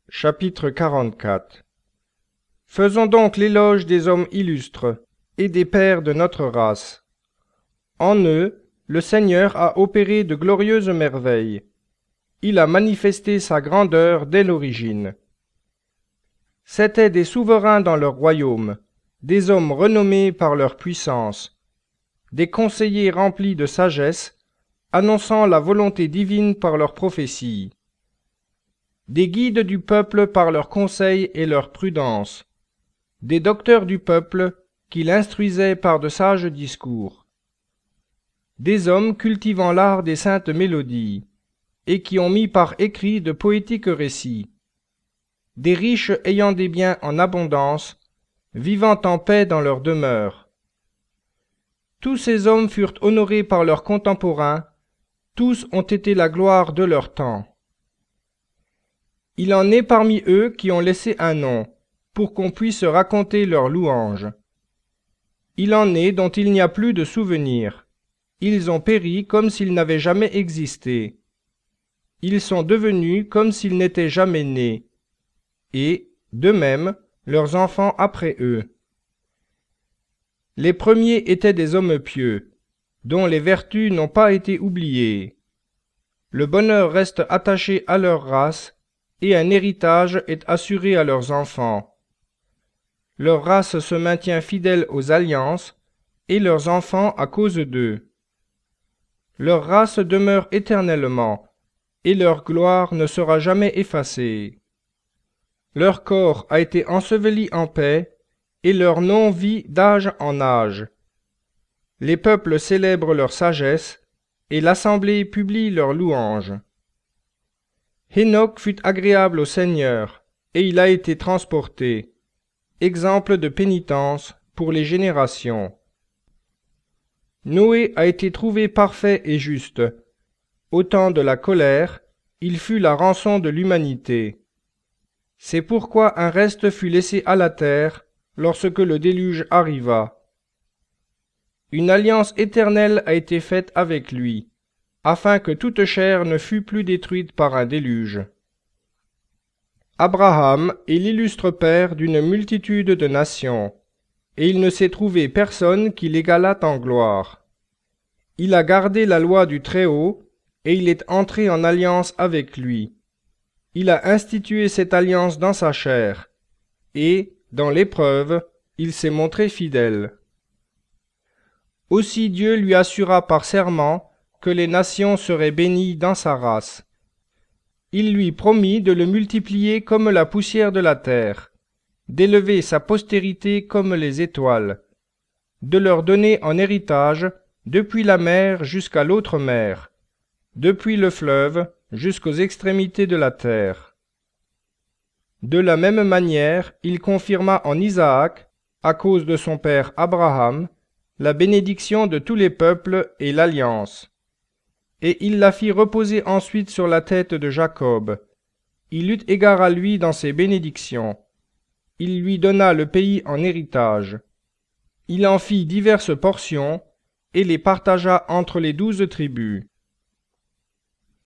Chapitre 44. Faisons donc l'éloge des hommes illustres et des pères de notre race. En eux, le Seigneur a opéré de glorieuses merveilles. Il a manifesté sa grandeur dès l'origine. C'étaient des souverains dans leur royaume, des hommes renommés par leur puissance, des conseillers remplis de sagesse, annonçant la volonté divine par leurs prophéties, des guides du peuple par leurs conseils et leur prudence, des docteurs du peuple qui l'instruisaient par de sages discours, des hommes cultivant l'art des saintes mélodies, et qui ont mis par écrit de poétiques récits, des riches ayant des biens en abondance, vivant en paix dans leur demeure. Tous ces hommes furent honorés par leurs contemporains, tous ont été la gloire de leur temps. Il en est parmi eux qui ont laissé un nom, pour qu'on puisse raconter leurs louanges. Il en est dont il n'y a plus de souvenir. Ils ont péri comme s'ils n'avaient jamais existé. Ils sont devenus comme s'ils n'étaient jamais nés. Et, de même, leurs enfants après eux. Les premiers étaient des hommes pieux, dont les vertus n'ont pas été oubliées. Le bonheur reste attaché à leur race, et un héritage est assuré à leurs enfants. Leur race se maintient fidèle aux alliances, et leurs enfants à cause d'eux. Leur race demeure éternellement, et leur gloire ne sera jamais effacée. Leur corps a été enseveli en paix, et leur nom vit d'âge en âge. Les peuples célèbrent leur sagesse, et l'assemblée publie leurs louanges. Hénoc fut agréable au Seigneur, et il a été transporté, exemple de pénitence pour les générations. Noé a été trouvé parfait et juste. Au temps de la colère, il fut la rançon de l'humanité. C'est pourquoi un reste fut laissé à la terre lorsque le déluge arriva. Une alliance éternelle a été faite avec lui, afin que toute chair ne fût plus détruite par un déluge. Abraham est l'illustre père d'une multitude de nations, et il ne s'est trouvé personne qui l'égalât en gloire. Il a gardé la loi du Très-Haut, et il est entré en alliance avec lui. Il a institué cette alliance dans sa chair, et, dans l'épreuve, il s'est montré fidèle. Aussi Dieu lui assura par serment que les nations seraient bénies dans sa race. Il lui promit de le multiplier comme la poussière de la terre, d'élever sa postérité comme les étoiles, de leur donner en héritage depuis la mer jusqu'à l'autre mer, depuis le fleuve jusqu'aux extrémités de la terre. De la même manière, il confirma en Isaac, à cause de son père Abraham, la bénédiction de tous les peuples et l'alliance. Et il la fit reposer ensuite sur la tête de Jacob. Il eut égard à lui dans ses bénédictions. Il lui donna le pays en héritage. Il en fit diverses portions, et les partagea entre les 12 tribus.